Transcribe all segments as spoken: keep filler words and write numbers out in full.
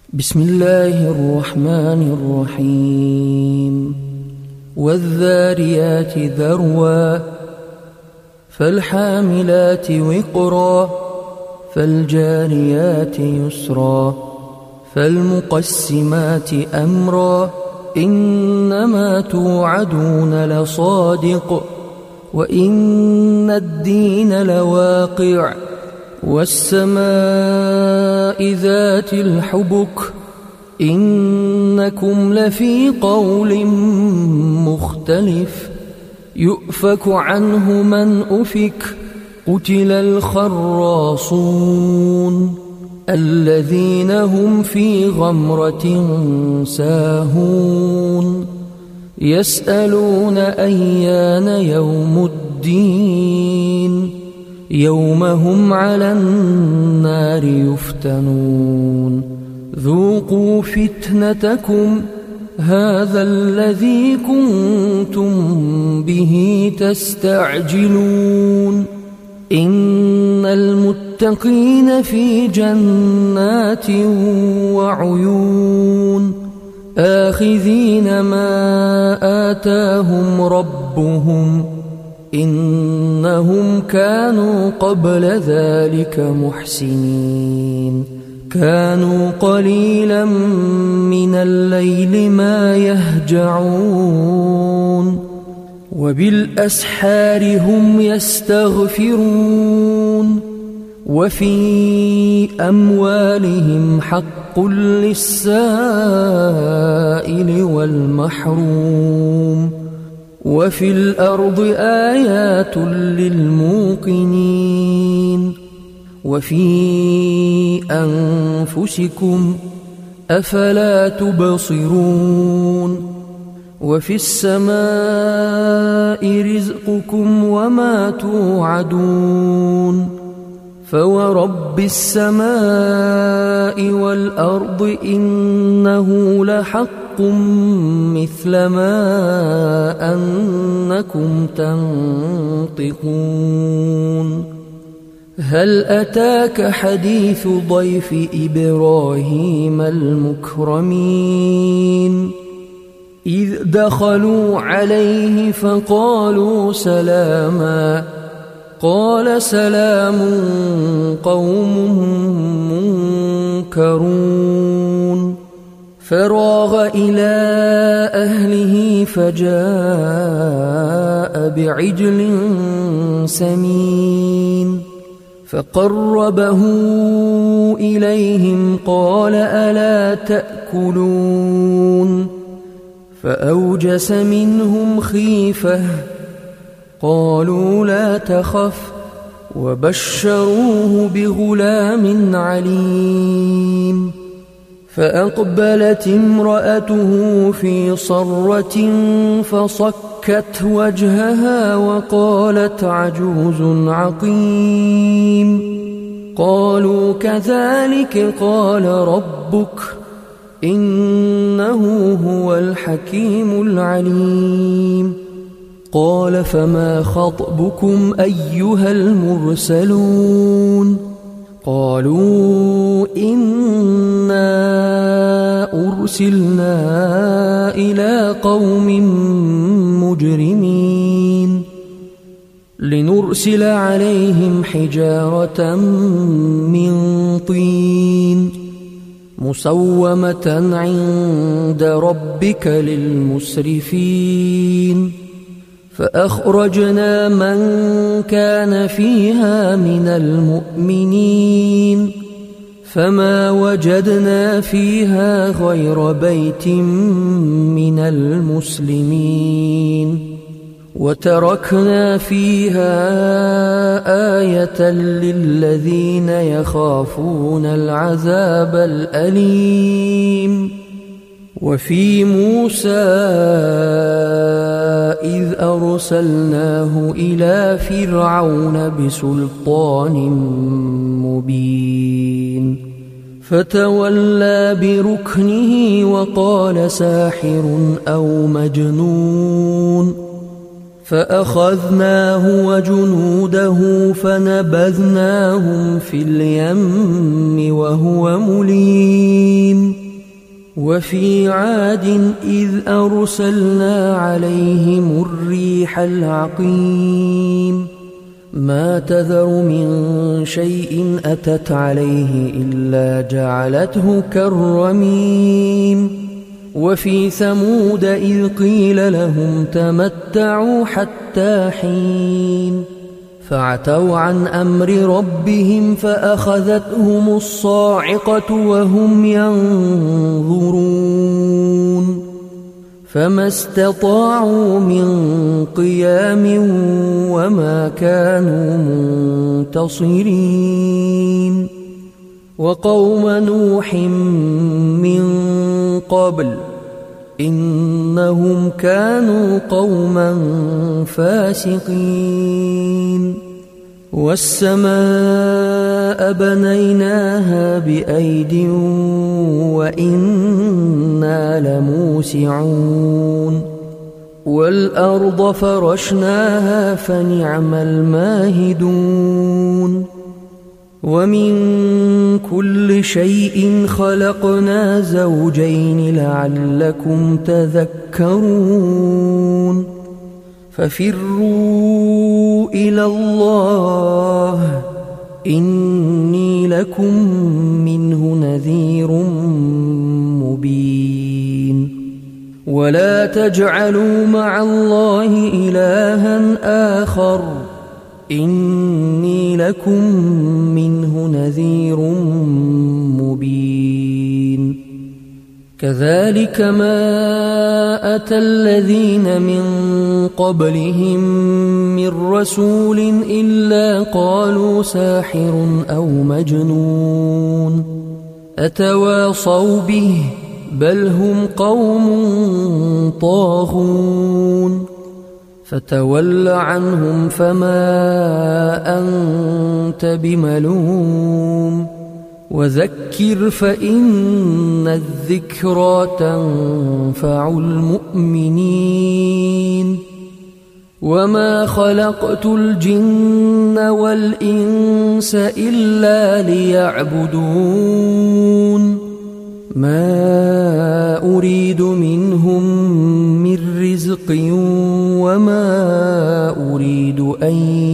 بسم الله الرحمن الرحيم والذاريات ذروا فالحاملات وقرا فالجاريات يسرا فالمقسمات أمرا إنما توعدون لصادق وإن الدين لواقع والسماء ذات الحبك إنكم لفي قول مختلف يؤفك عنه من أفك قتل الخراصون الذين هم في غمرة ساهون يسألون أيان يوم الدين يوم هم على النار يفتنون ذوقوا فتنتكم هذا الذي كنتم به تستعجلون إن المتقين في جنات وعيون آخذين ما آتاهم ربهم إنهم كانوا قبل ذلك محسنين كانوا قليلا من الليل ما يهجعون وبالأسحار هم يستغفرون وفي أموالهم حق للسائل والمحروم وفي الأرض آيات للموقنين وفي أنفسكم أفلا تبصرون وفي السماء رزقكم وما توعدون فورب السماء والأرض إنه لحق مثل ما أنكم تنطقون هل أتاك حديث ضيف إبراهيم المكرمين إذ دخلوا عليه فقالوا سلاما قال سلام قوم منكرون فراغ إلى أهله فجاء بعجل سمين فقربه إليهم قال ألا تأكلون فأوجس منهم خيفة قالوا لا تخف وبشروه بغلام عليم فأقبلت امرأته في صرة فصكت وجهها وقالت عجوز عقيم قالوا كذلك قال ربك إنه هو الحكيم العليم قال فما خطبكم أيها المرسلون قالوا إنا أرسلنا إلى قوم مجرمين لنرسل عليهم حجارة من طين مسومة عند ربك للمسرفين فأخرجنا من كان فيها من المؤمنين فما وجدنا فيها غير بيت من المسلمين وتركنا فيها آية للذين يخافون العذاب الأليم وفي موسى إذ أرسلناه إلى فرعون بسلطان مبين فتولى بركنه وقال ساحر أو مجنون فأخذناه وجنوده فنبذناهم في اليم وهو مليم وفي عاد إذ أرسلنا عليهم الريح العقيم ما تذر من شيء أتت عليه إلا جعلته كالرميم وفي ثمود إذ قيل لهم تمتعوا حتى حين فعتوا عن أمر ربهم فأخذتهم الصاعقة وهم ينظرون فما استطاعوا من قيام وما كانوا منتصرين وقوم نوح من قبل إنهم كانوا قوما فاسقين والسماء بنيناها بأيد وإنا لموسعون والأرض فرشناها فنعم الماهدون ومن كل شيء خلقنا زوجين لعلكم تذكرون ففروا إلى الله إني لكم منه نذير مبين ولا تجعلوا مع الله إلها آخر إني لكم منه نذير مبين كذلك ما أتى الذين من قبلهم من رسول إلا قالوا ساحر أو مجنون أتواصوا به بل هم قوم طاغون فتول عنهم فما أنت بملوم وذكر فإن الذكرى تنفع المؤمنين وما خلقت الجن والإنس إلا ليعبدون ما أريد منهم من رزق وما أريد أن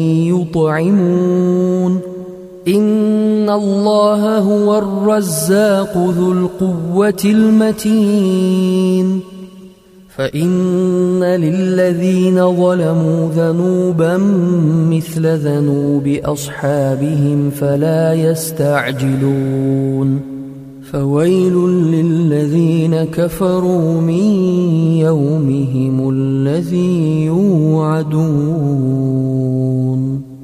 يطعمون إن الله هو الرزاق ذو القوة المتين فإن للذين ظلموا ذنوبا مثل ذنوب أصحابهم فلا يستعجلون فويل للذين كفروا من يومهم الذي يوعدون